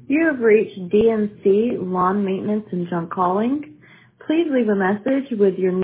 You have reached DNC Lawn Maintenance and Junk Calling. Please leave a message with your